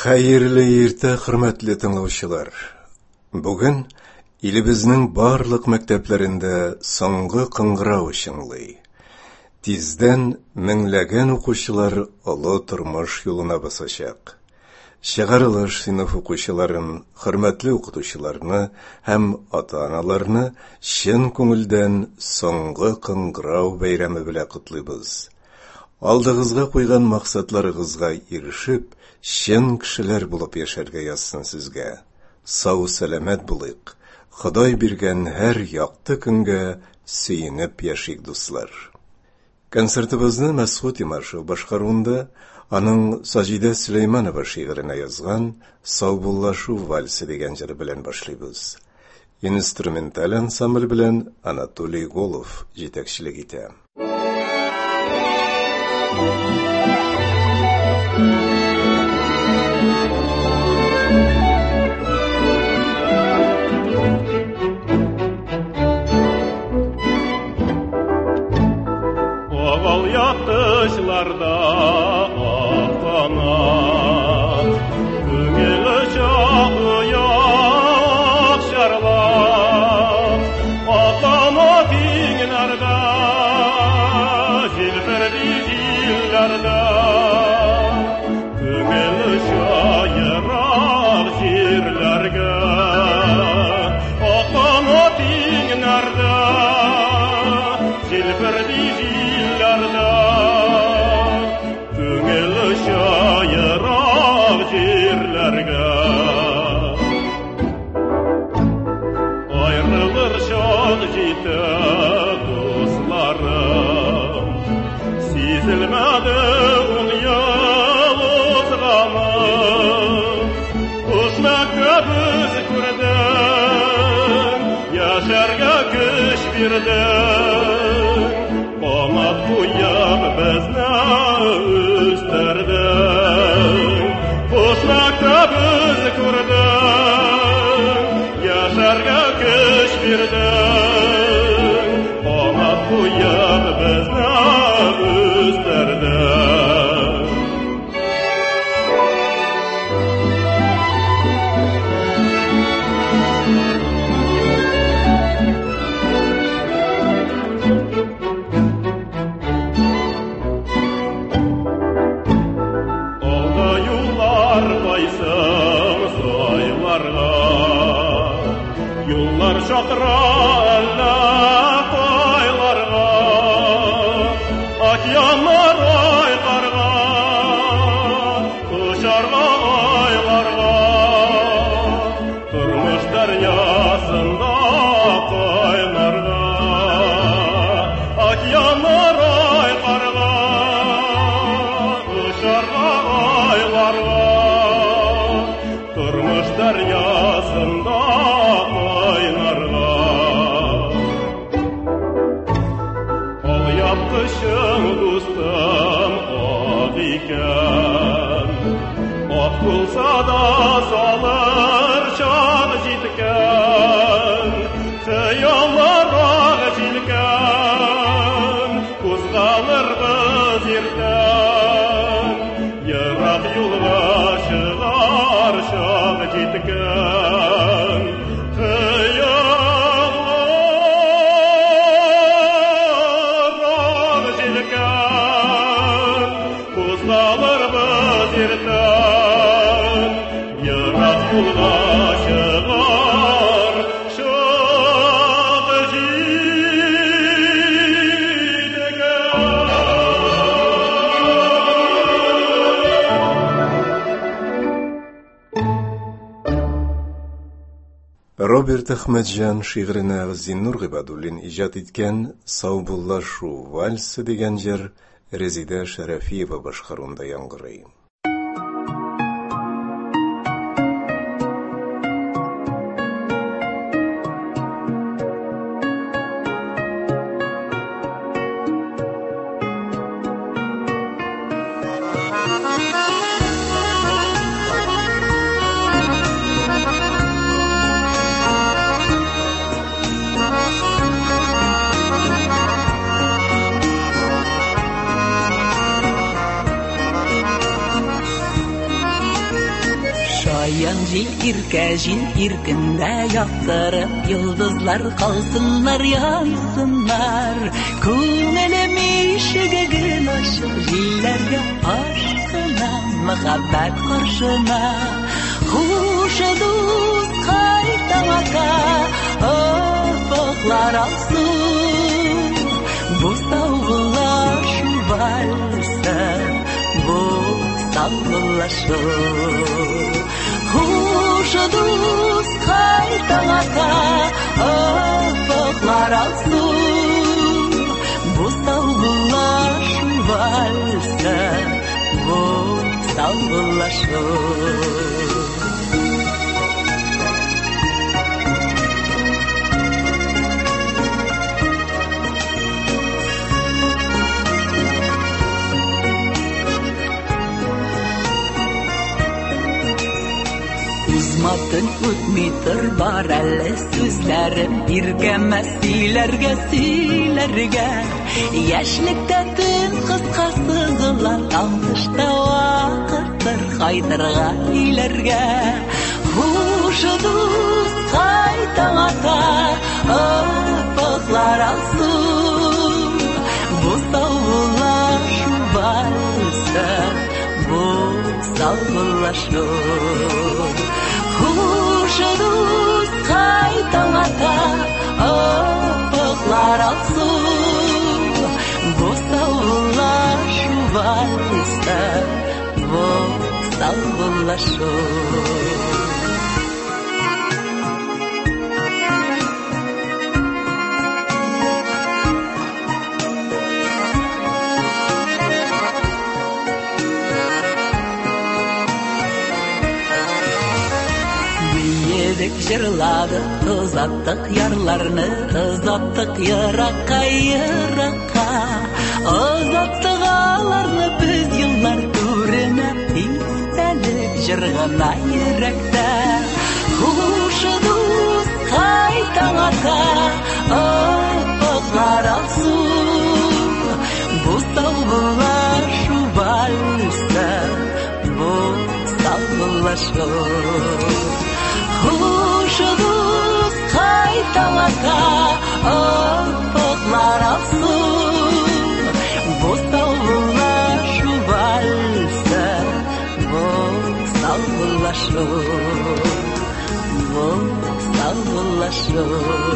Хәерле иртә, хөрмәтле тыңлаучылар. Бүген илебезнең барлык мәктәпләрендә соңгы кыңгырау чыңлый. Тиздән меңләгән укучылар олы тормыш юлына басачак. Чыгарылыш сыйныф укучыларын, хөрмәтле укытучыларны һәм ата-аналарны чын күңелдән соңгы кыңгырау бәйрәме белән котлыйбыз. Алдыгызга куйган максатларыгызга ирешеп, чын кешеләр булып яшәргә язсын сезгә. Сау сәламәт булыйк. Ходай биргән һәр якты көнгә сөенеп яшик, дуслар. Концертыбызны Мәсгуд Имашев башкаруында аның Саҗидә Сөләйманова шигыренә язган «Саубуллашу вальсы» дигән җыры белән башлыйбыз. Инструменталь ансамбль белән Анатолий Голов җитәкчелек итә. Овал ятышларда ат-канат, күңеле чагы яхшарлап, ат-канат иңнәрдә, җилберди җилләрдә, күңеле чаерак җирләргә, ат-канат иңнәрдә, җилберди күңеле шайырак җирләргә. Аерылыр чак җитә дусларым, сизелмәде ул ел узганым. Хуш мәктәбез күрдең, яшәргә көч бирдең, канат куеп безне үстердең. Хуш мәктәбез күрдең, яшәргә көч бирдең, канат куеп безне үстердең. Юллар шакыра әллә кайларга, океаннар айкарга, кучарга айларга, тормыш дәрьясында кайнарга, океаннар айкарга, кучарга айларга, тормыш дәрьясында Yaptışım dostum ot iken, ot bulsa da salır çağ jitken, xəyallara jilken, kuzgalır biz irten, yırak yolga çıgar çağ jitken, Роберт Әхмәтҗан шигыренә Зиннур Гыйбадуллин иҗат иткән «Саубуллашу вальсы» дигән җыр Резидә Шәрәфиева башкаруында яңгырый. Аян жил, иркінде яқтырып, йылдызлар қалсынлар, яйсынлар. Көңілім ишігігін ашып, жилерге ашқына, мұхаббат қаршына. Хuşa duz kaytamaka, ufuklar alsın. Bu savgular şu valsa, bu savgulaşır. Huşa duz kaytamaka, ufuklar alsın. Bu savgular şu valsa, bu savgulaşır. Uzmatın ötmetir var әлі сөзләрім Иргәмәс сөйләргә Яшьлектә төн кыска сызыла Таңдышта вакыттыр кайтырга өйләргә Хушы дус кайтаң ата Офыклар алсын Бу саулар шубалса Бу саулашыр Хuşa duz kaytaң ата Офыклар алсын Бу саулар шубалса Бу саулашыр Жырлады, ызаттық ярларны, ызаттық яраққа. Ызаттық аларны біз йыллар түріне, истәлік жырғана еректі. Хушы дус қайтаң ата, офыклар алсын. Бұ саулар шубалса, бұ саулашыр. Хuşa duz kaytaң ата, офыклар алсын. Бу саулар шубалса, бу саулашыр. Бу саулашыр.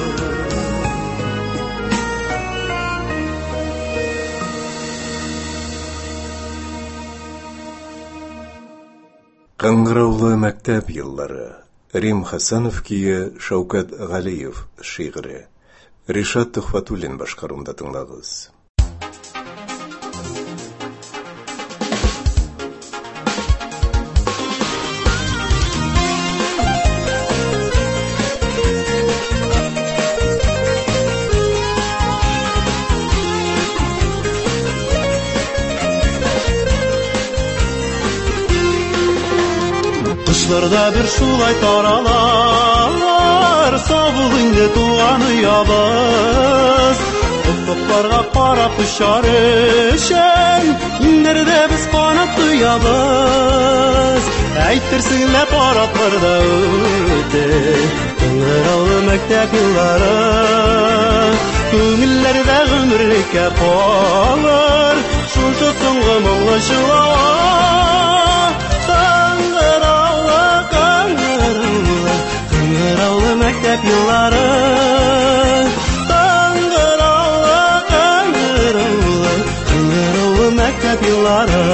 Қаңғыраулы мәктәп йыллары. Рим Хасанов кие, Шаукат Ғалиев шиғыры. Ришат Тұхфатуллин башқарумда тыңлағыз. Кышларда бер шулай таралар, сабыл инде туган уябыз. Офыкларга карап очар өчен, иннәрдә без канат туябыз. Әйтерсең ләп аратларда үтте, кыңгыраулы мәктәп йыллары. Күңелләрдә гомерлеккә калыр, шушы соңгы моңлы җылау. Қыңғыраулы мәктәп йыллары Қыңғыраулы мәктәп йыллары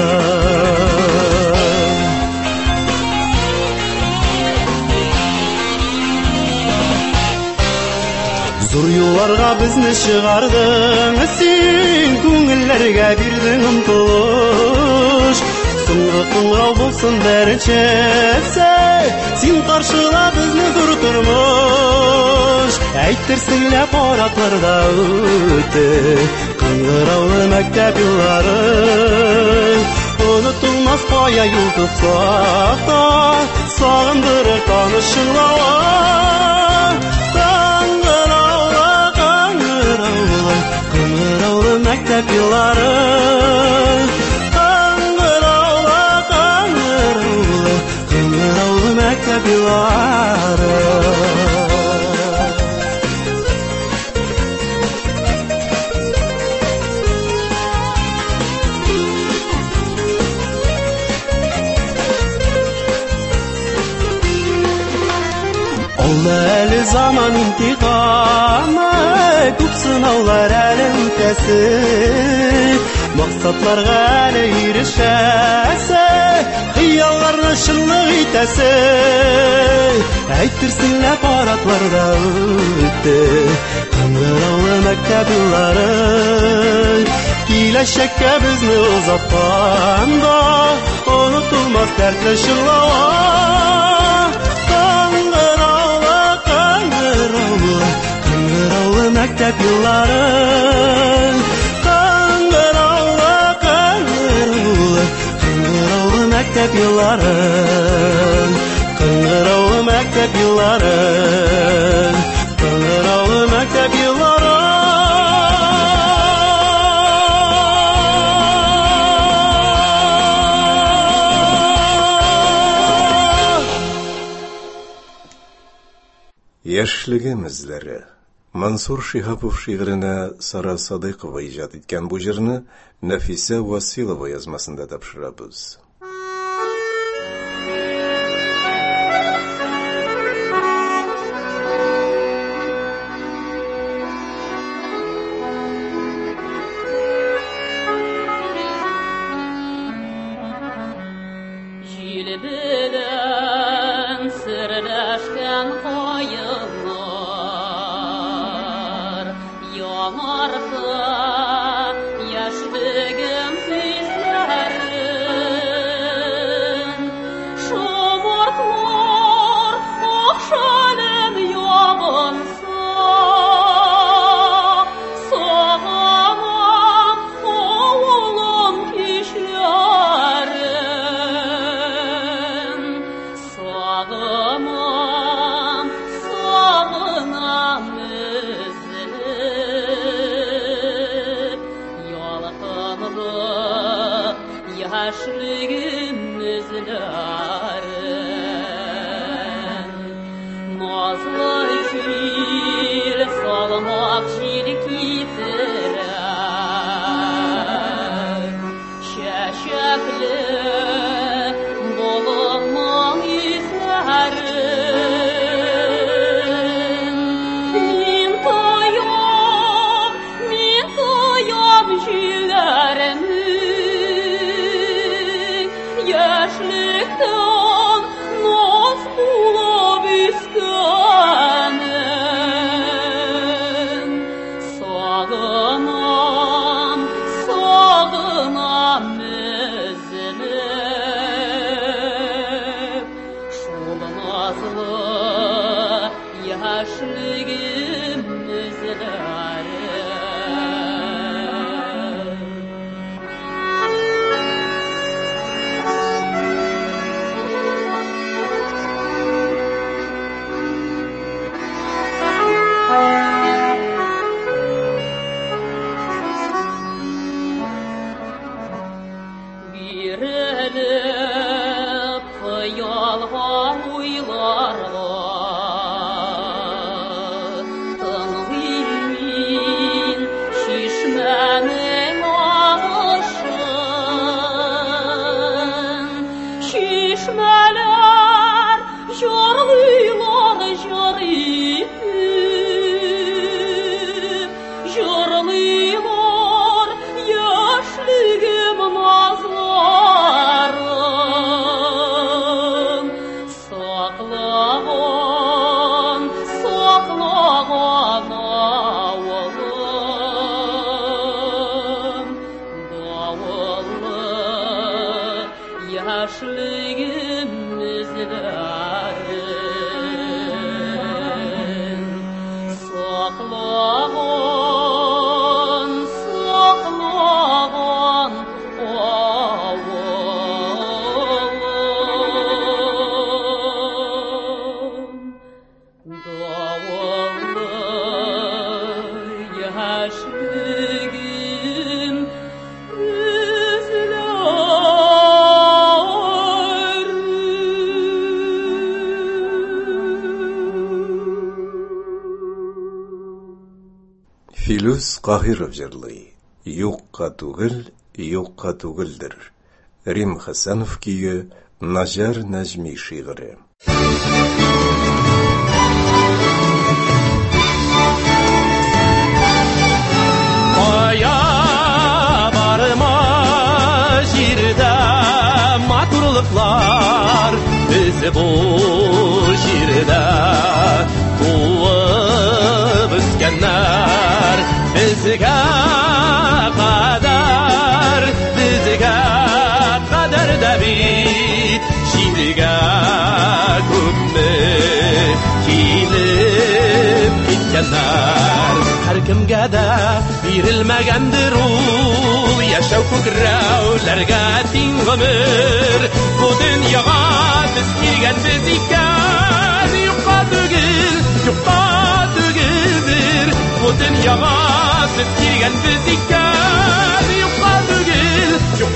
Зур юлларга безне чыгардың Син күңелләргә бирдең омтылыш Соңгы кыңгырау булсын бәренчесе Син каршыла безне зур тормыш Әйтерсең ләп аратларда үтте Кыңгыраулы мәктәп йыллары Онытылмас кая юл тотсак та Сагындырыр таныш җырлауы Кыңгыраулы мәктәп йыллары Кыңгыраулы Әлі заман интиханы, көп сынаулар әлемтесі, мақсатларға әлі ерішәсі, қиялларны шынлық итәсі. Әйтерсіңлә паратларда өтті, қыңғыраулы мәктәп yılları, киләчәккә безне озатканда, онытылмас дәртле шырлауы. Қыңғыраулы мәктәп yılları, қыңғыраулы мәктәп yılları, қыңғыраулы мәктәп yılları, қыңғыраулы мәктәп yılları. Яшьлегем эзләре. Мансур Шихапов шигыренә Сара Садыйкова иҗат иткән бу җырны Нәфисә Василова язмасында тапшырабыз. Филүс Каһиров җырлый. Юкка түгелдер. Рим Хәсәнов көе, Наҗар Нәҗми шигыре. Biz bu şirde tuğup üskenler bizge kadar da bit şirge köpme kilip gitkenler her kimge de birilmegendir ul yaşav kökräwlerge tiň gymyr bu dünýaga biz kirgen biz iken ýokga tügildir bu dünýaga biz kirgen biz iken ýokga tügildir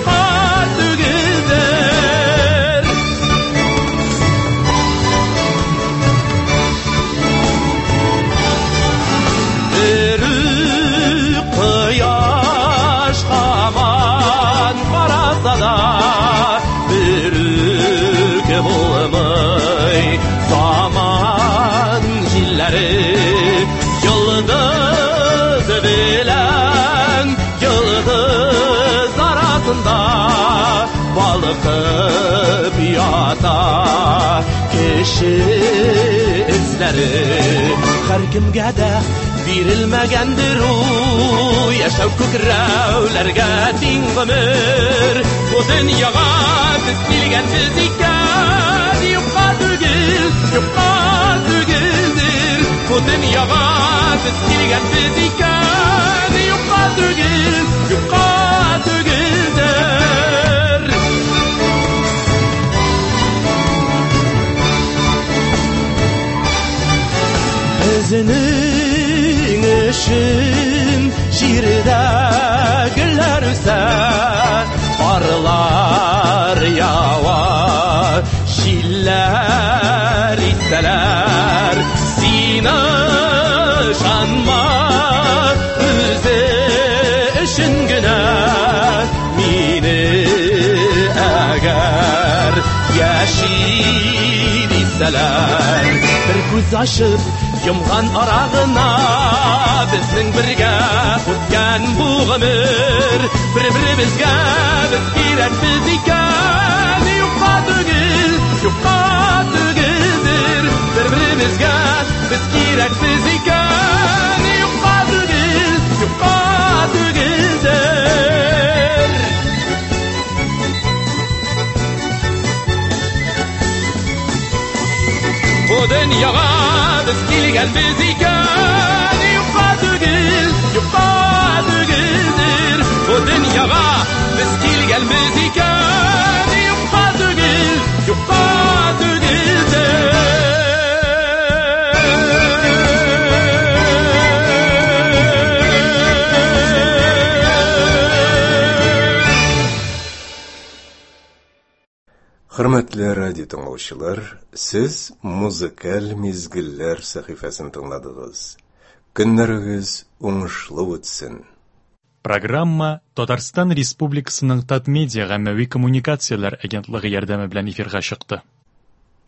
Bürük bulmay zaman jilleri yıldız bilen yıldız arasında balıkıp yata kişi izleri her kimge de birilmegendir u yaşav kökräwlerge tiň gymyr bu dünýaga biz kilgen biz iken ýokga tügildir bu dünýaga biz kilgen biz iken ýokga tügildir özünün işin şirde güller üser arlar yava şiller isteler sine şanma üze işin güne mini eğer yaşid isteler bir göz açıp yumgan arağına bizning birge o'tgan bu g'amir bir-birimizga biz kerak biz iken ýokga tügildir bir-birimizga biz kerak biz iken ýokga tügildir bu dünýaga biz kilgen biz iken ýokga tügildir bu dünýaga biz kilgen biz iken ýokga tügildir Hürmetli radyo dinleyiciler, siz Muzikal Mizgiller sahifasını dinlediniz. Günleriniz uňuşly ötsin. Программа Татарстан Республикасының Татмедиа гаммәви коммуникациялар агентлыгы ярдәме белән эфирга чыкты.